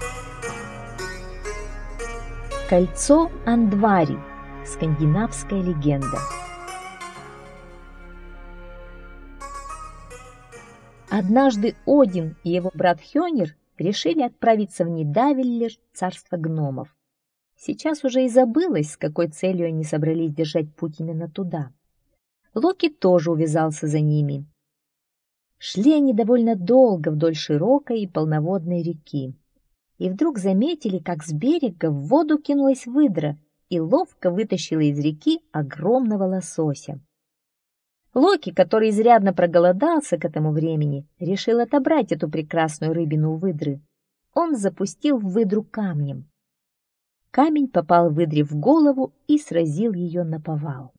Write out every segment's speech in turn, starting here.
Кольцо Андвари. Скандинавская легенда. Однажды Один и его брат Хёнир решили отправиться в Нидавеллир, царство гномов. Сейчас уже и забылось, с какой целью они собрались держать путь именно туда. Локи тоже увязался за ними. Шли они довольно долго вдоль широкой и полноводной реки. И вдруг заметили, как с берега в воду кинулась выдра и ловко вытащила из реки огромного лосося. Локи, который изрядно проголодался к этому времени, решил отобрать эту прекрасную рыбину у выдры. Он запустил в выдру камнем. Камень попал выдре в голову и сразил ее наповал.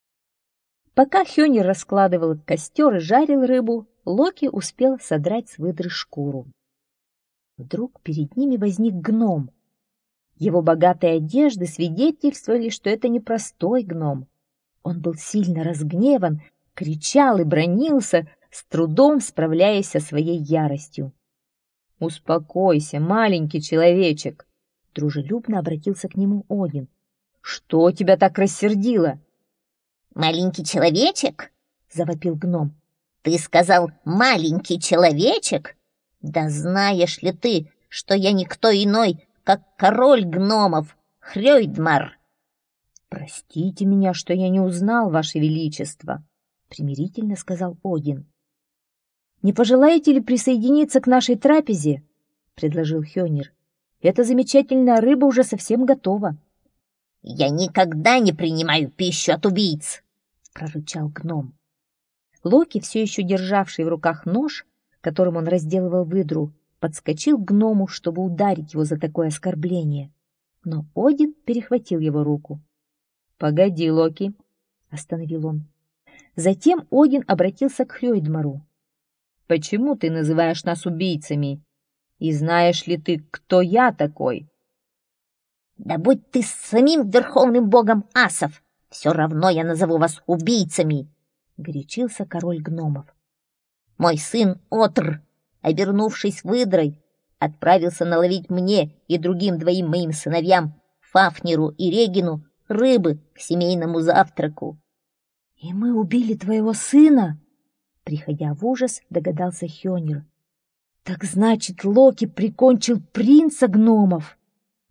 Пока Хёнир раскладывал костер и жарил рыбу, Локи успел содрать с выдры шкуру. Вдруг перед ними возник гном. Его богатые одежды свидетельствовали, что это не простой гном. Он был сильно разгневан, кричал и бранился, с трудом справляясь со своей яростью. «Успокойся, маленький человечек!» — дружелюбно обратился к нему Один. «Что тебя так рассердило?» «Маленький человечек?» — завопил гном. «Ты сказал «маленький человечек»? Да знаешь ли ты, что я никто иной, как король гномов, Хрёйдмар?» «Простите меня, что я не узнал, Ваше Величество», — примирительно сказал Один. «Не пожелаете ли присоединиться к нашей трапезе?» — предложил Хёнир. «Эта замечательная рыба уже совсем готова». «Я никогда не принимаю пищу от убийц», — прорычал гном. Локи, все еще державший в руках нож, которым он разделывал выдру, подскочил к гному, чтобы ударить его за такое оскорбление. Но Один перехватил его руку. «Погоди, Локи», — остановил он. Затем Один обратился к Хрёйдмару. «Почему ты называешь нас убийцами? И знаешь ли ты, кто я такой?» «Да будь ты самим верховным богом асов, все равно я назову вас убийцами», — горячился король гномов. «Мой сын Отр, обернувшись выдрой, отправился наловить мне и другим двоим моим сыновьям, Фафниру и Регину, рыбы к семейному завтраку». «И мы убили твоего сына?» Приходя в ужас, догадался Хёнир. «Так значит, Локи прикончил принца гномов!»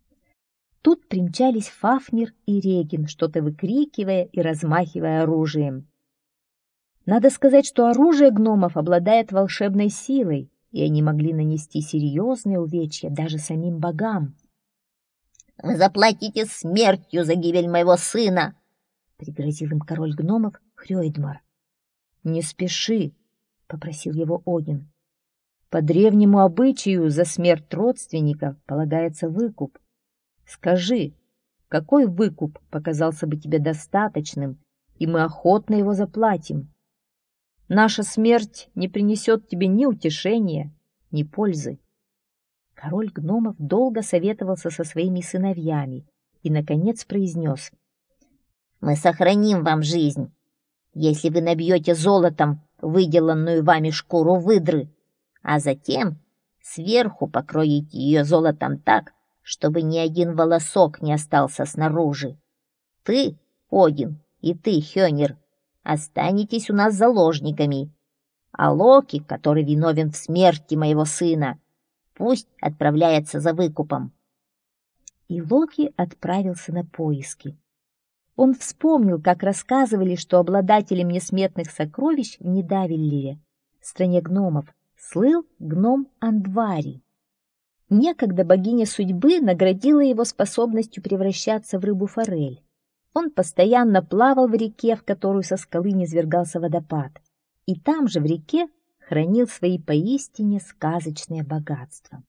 Тут примчались Фафнир и Регин, что-то выкрикивая и размахивая оружием. Надо сказать, что оружие гномов обладает волшебной силой, и они могли нанести серьезные увечья даже самим богам. «Вы заплатите смертью за гибель моего сына!» — пригрозил им король гномов Хрёйдмар. «Не спеши», — попросил его Один. «По древнему обычаю за смерть родственника полагается выкуп. Скажи, какой выкуп показался бы тебе достаточным, и мы охотно его заплатим? Наша смерть не принесет тебе ни утешения, ни пользы». Король гномов долго советовался со своими сыновьями и, наконец, произнес: «Мы сохраним вам жизнь, если вы набьете золотом выделанную вами шкуру выдры, а затем сверху покроете ее золотом так, чтобы ни один волосок не остался снаружи. Ты, Один, и ты, Хёнир, останетесь у нас заложниками, а Локи, который виновен в смерти моего сына, пусть отправляется за выкупом». И Локи отправился на поиски. Он вспомнил, как рассказывали, что обладателем несметных сокровищ в Нидавеллире, стране гномов, слыл гном Андвари. Некогда богиня судьбы наградила его способностью превращаться в рыбу-форель. Он постоянно плавал в реке, в которую со скалы низвергался водопад, и там же в реке хранил свои поистине сказочные богатства.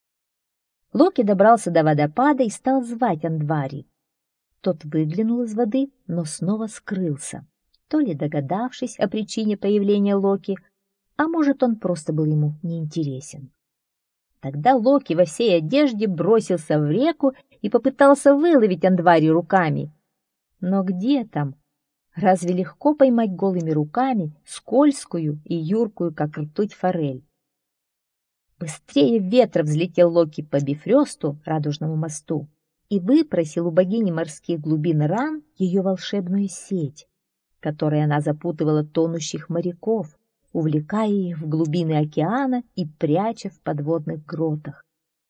Локи добрался до водопада и стал звать Андвари. Тот выглянул из воды, но снова скрылся, то ли догадавшись о причине появления Локи, а может, он просто был ему неинтересен. Тогда Локи во всей одежде бросился в реку и попытался выловить Андвари руками. Но где там? Разве легко поймать голыми руками скользкую и юркую, как ртуть, форель? Быстрее ветра взлетел Локи по Бифрёсту, радужному мосту, и выпросил у богини морских глубин Ран ее волшебную сеть, которой она запутывала тонущих моряков, увлекая их в глубины океана и пряча в подводных гротах.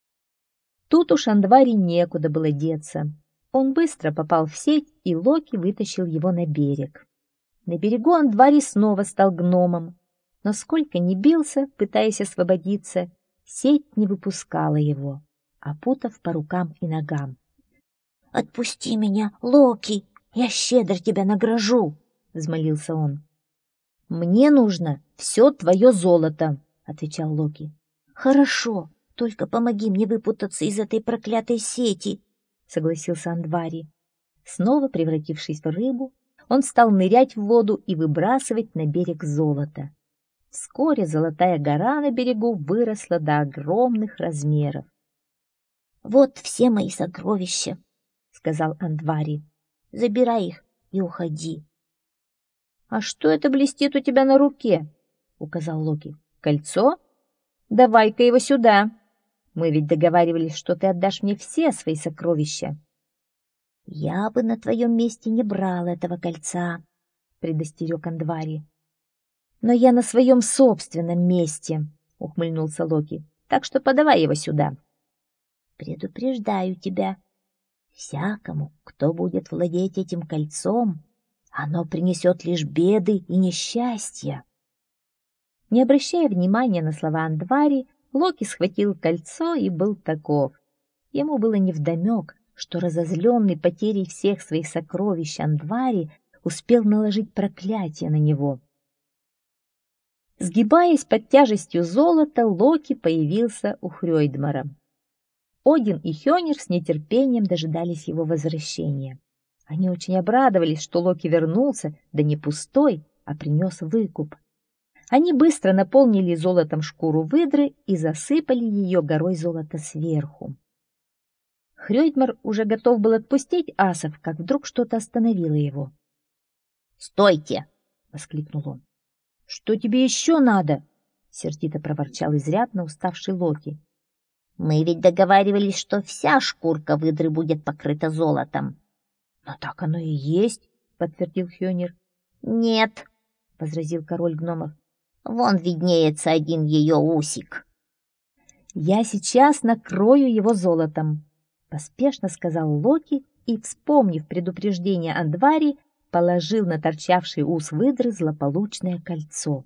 Тут уж Андвари некуда было деться. Он быстро попал в сеть, и Локи вытащил его на берег. На берегу Андвари снова стал гномом, но сколько ни бился, пытаясь освободиться, сеть не выпускала его, опутав по рукам и ногам. «Отпусти меня, Локи, я щедро тебя награжу!» — взмолился он. «Мне нужно все твое золото», — отвечал Локи. «Хорошо, только помоги мне выпутаться из этой проклятой сети», — согласился Андвари. Снова превратившись в рыбу, он стал нырять в воду и выбрасывать на берег золото. Вскоре золотая гора на берегу выросла до огромных размеров. «Вот все мои сокровища», — сказал Андвари. «Забирай их и уходи». «А что это блестит у тебя на руке?» — указал Локи. «Кольцо? Давай-ка его сюда. Мы ведь договаривались, что ты отдашь мне все свои сокровища». «Я бы на твоем месте не брал этого кольца», — предостерег Андвари. «Но я на своем собственном месте», — ухмыльнулся Локи. «Так что подавай его сюда». «Предупреждаю тебя, всякому, кто будет владеть этим кольцом, оно принесет лишь беды и несчастья». Не обращая внимания на слова Андвари, Локи схватил кольцо и был таков. Ему было невдомек, что разозленный потерей всех своих сокровищ Андвари успел наложить проклятие на него. Сгибаясь под тяжестью золота, Локи появился у Хрёйдмара. Один и Хёнир с нетерпением дожидались его возвращения. Они очень обрадовались, что Локи вернулся, да не пустой, а принес выкуп. Они быстро наполнили золотом шкуру выдры и засыпали ее горой золота сверху. Хрёйдмар уже готов был отпустить асов, как вдруг что-то остановило его. «Стойте!» — воскликнул он. «Что тебе еще надо?» — сердито проворчал изрядно уставший Локи. «Мы ведь договаривались, что вся шкурка выдры будет покрыта золотом». «Но так оно и есть», — подтвердил Хёнир. «Нет», — возразил король гномов, — «вон виднеется один ее усик». «Я сейчас накрою его золотом», — поспешно сказал Локи и, вспомнив предупреждение Андвари, положил на торчавший ус выдры злополучное кольцо.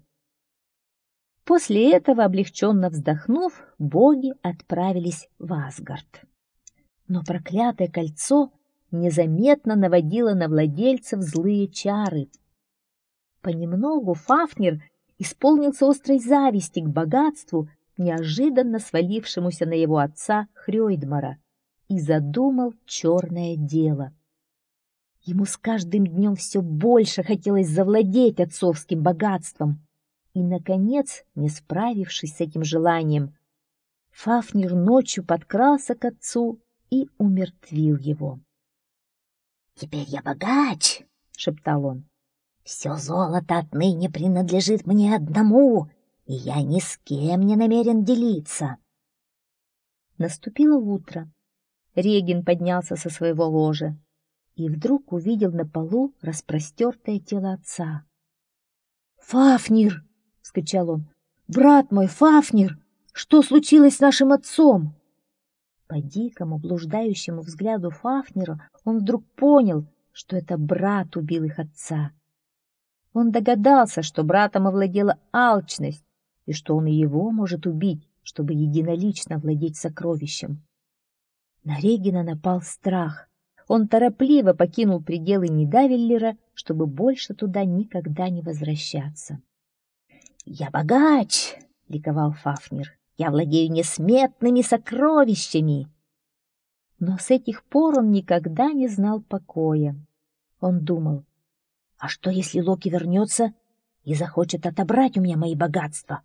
После этого, облегченно вздохнув, боги отправились в Асгард. Но проклятое кольцо незаметно наводило на владельцев злые чары. Понемногу Фафнир исполнился острой зависти к богатству, неожиданно свалившемуся на его отца Хрёйдмара, и задумал черное дело. Ему с каждым днем все больше хотелось завладеть отцовским богатством, и, наконец, не справившись с этим желанием, Фафнир ночью подкрался к отцу и умертвил его. «Теперь я богач!» — шептал он. «Все золото отныне принадлежит мне одному, и я ни с кем не намерен делиться». Наступило утро. Регин поднялся со своего ложа и вдруг увидел на полу распростертое тело отца. «Фафнир!» — вскричал он. «Брат мой, Фафнир! Что случилось с нашим отцом?» По дикому, блуждающему взгляду Фафнира он вдруг понял, что это брат убил их отца. Он догадался, что братом овладела алчность, и что он и его может убить, чтобы единолично владеть сокровищем. На Регина напал страх. Он торопливо покинул пределы Нидавеллира, чтобы больше туда никогда не возвращаться. «Я богач!» — ликовал Фафнир. «Я владею несметными сокровищами!» Но с этих пор он никогда не знал покоя. Он думал: «А что, если Локи вернется и захочет отобрать у меня мои богатства?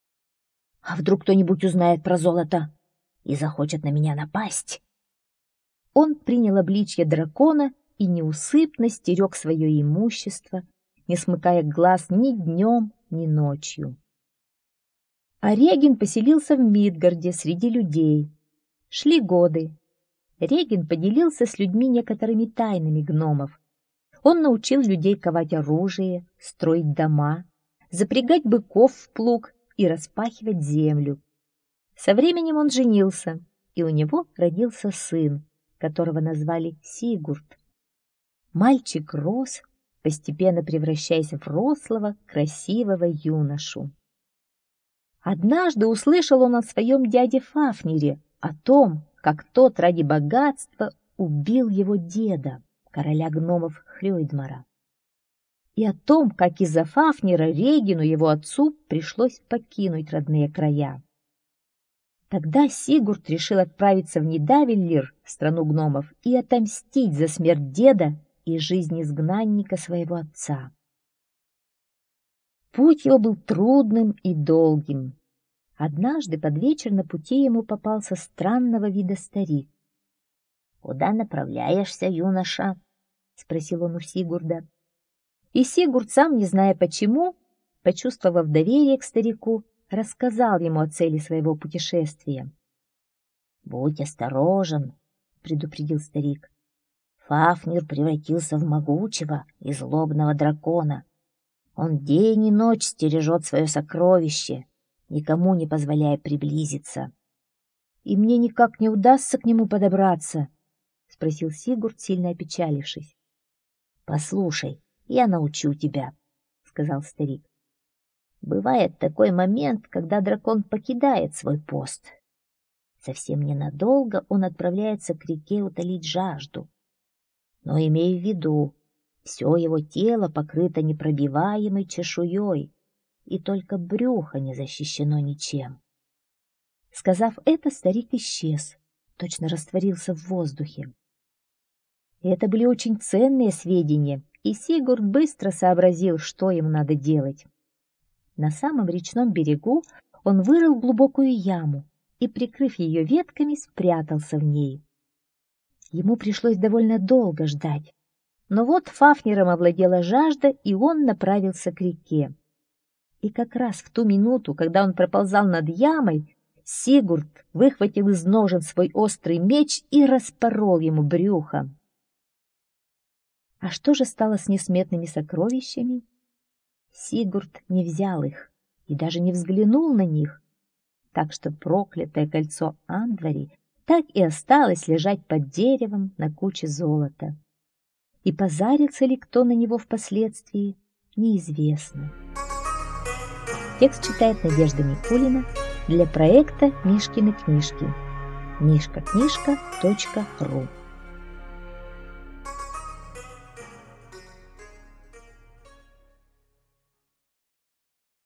А вдруг кто-нибудь узнает про золото и захочет на меня напасть?» Он принял обличье дракона и неусыпно стерег свое имущество, не смыкая глаз ни днем, ни ночью. А Регин поселился в Мидгарде среди людей. Шли годы. Регин поделился с людьми некоторыми тайнами гномов. Он научил людей ковать оружие, строить дома, запрягать быков в плуг и распахивать землю. Со временем он женился, и у него родился сын, которого назвали Сигурд. Мальчик рос, постепенно превращаясь в рослого, красивого юношу. Однажды услышал он о своем дяде Фафнире, о том, как тот ради богатства убил его деда, короля гномов Хрёйдмара, и о том, как из-за Фафнира Регину, его отцу, пришлось покинуть родные края. Тогда Сигурд решил отправиться в Нидавеллир, страну гномов, и отомстить за смерть деда и жизнь изгнанника своего отца. Путь его был трудным и долгим. Однажды под вечер на пути ему попался странного вида старик. «Куда направляешься, юноша?» — спросил он у Сигурда. И Сигурд, сам не зная почему, почувствовав доверие к старику, рассказал ему о цели своего путешествия. «Будь осторожен», — предупредил старик. «Фафнир превратился в могучего и злобного дракона. Он день и ночь стережет свое сокровище, никому не позволяя приблизиться». «И мне никак не удастся к нему подобраться?» — спросил Сигурд, сильно опечалившись. «Послушай, я научу тебя», — сказал старик. «Бывает такой момент, когда дракон покидает свой пост. Совсем ненадолго он отправляется к реке утолить жажду. Но имей в виду, все его тело покрыто непробиваемой чешуей, и только брюхо не защищено ничем». Сказав это, старик исчез, точно растворился в воздухе. Это были очень ценные сведения, и Сигурд быстро сообразил, что ему надо делать. На самом речном берегу он вырыл глубокую яму и, прикрыв ее ветками, спрятался в ней. Ему пришлось довольно долго ждать, но вот Фафниром овладела жажда, и он направился к реке. И как раз в ту минуту, когда он проползал над ямой, Сигурд выхватил из ножен свой острый меч и распорол ему брюхо. А что же стало с несметными сокровищами? Сигурд не взял их и даже не взглянул на них, так что проклятое кольцо Андвари так и осталось лежать под деревом на куче золота. И позарился ли кто на него впоследствии, неизвестно. Текст читает Надежда Никулина для проекта «Мишкины книжки». mishkaknижка.ру